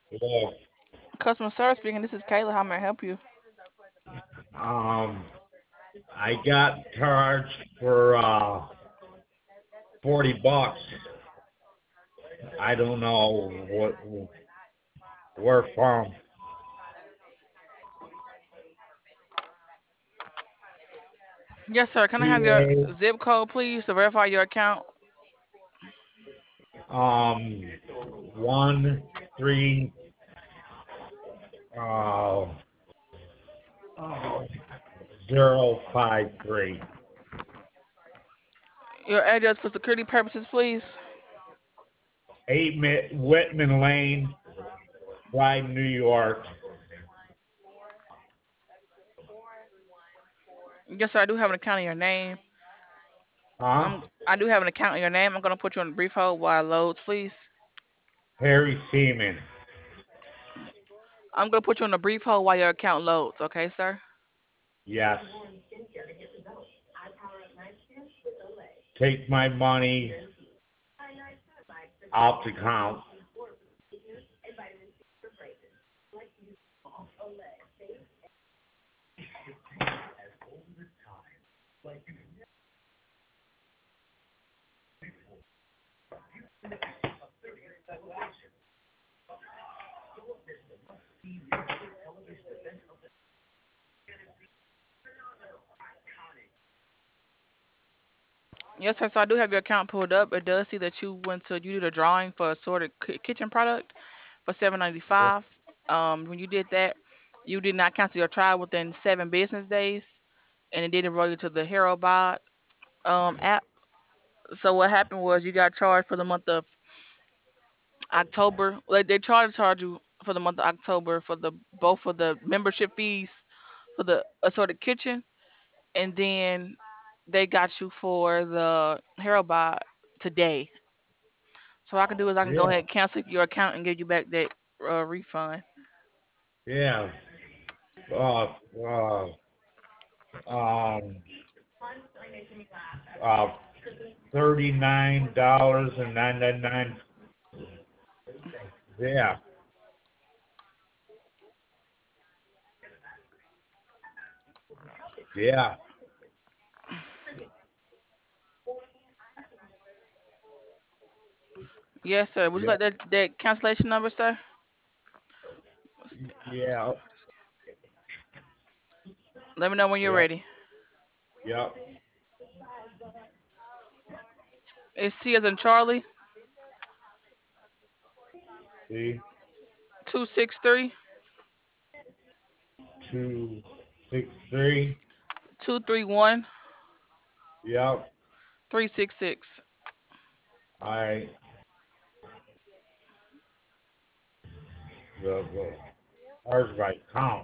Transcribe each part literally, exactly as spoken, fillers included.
Yeah. Customer service speaking. This is Kayla. How may I help you? Um, I got charged for uh forty bucks. I don't know what where from. Yes, sir. Can I have your P zip code, please, to verify your account? A um one three uh zero five three. Your address for security purposes, please. Eight Mi- Whitman Lane, Clyde, New York. Yes, sir. I do have an account in your name. Huh? I'm. I do have an account in your name. I'm gonna put you on a brief hold while it loads, please. Harry Seaman. I'm gonna put you on a brief hold while your account loads. Okay, sir. Yes. Take my money off the account. Yes, sir. So I do have your account pulled up. It does see that you went to you did a drawing for a assorted ki- kitchen product for seven ninety five. Um, when you did that, you did not cancel your trial within seven business days, and it did enroll you to the HeroBot um app. So what happened was you got charged for the month of October. Like they tried to charge you for the month of October for the both for the membership fees for the assorted kitchen, and then they got you for the HeroBot today. So what I can do is I can go Yeah. ahead and cancel your account and give you back that uh, refund. Yeah. Uh, uh, um, uh, thirty-nine dollars and ninety-nine. Yeah. Yeah. Yes, sir. Would you Yeah. like that that cancellation number, sir? Yeah. Let me know when you're Yeah. ready. Yeah. It's C as in Charlie, See, two six three, two, six, three. two three one, Yep. three six six. I the the ours right count.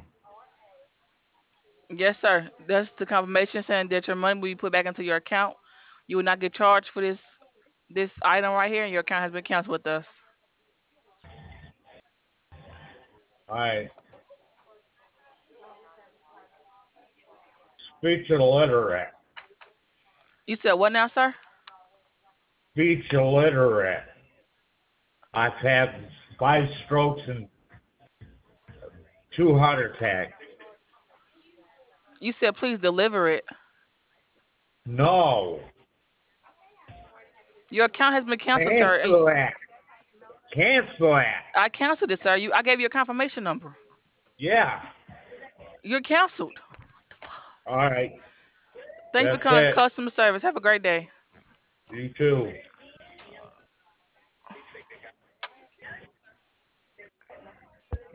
Yes, sir. That's the confirmation saying that your money will be put back into your account. You will not get charged for this this item right here, and your account has been canceled with us. I speech illiterate. You said what now, sir? Speech illiterate. I've had five strokes and two heart attacks. You said please deliver it. No. Your account has been canceled, sir. And Cancel that. Cancel that. I canceled it, sir. You, I gave you a confirmation number. Yeah. You're canceled. All right. Thank you for That's calling it. customer service. Have a great day. You too.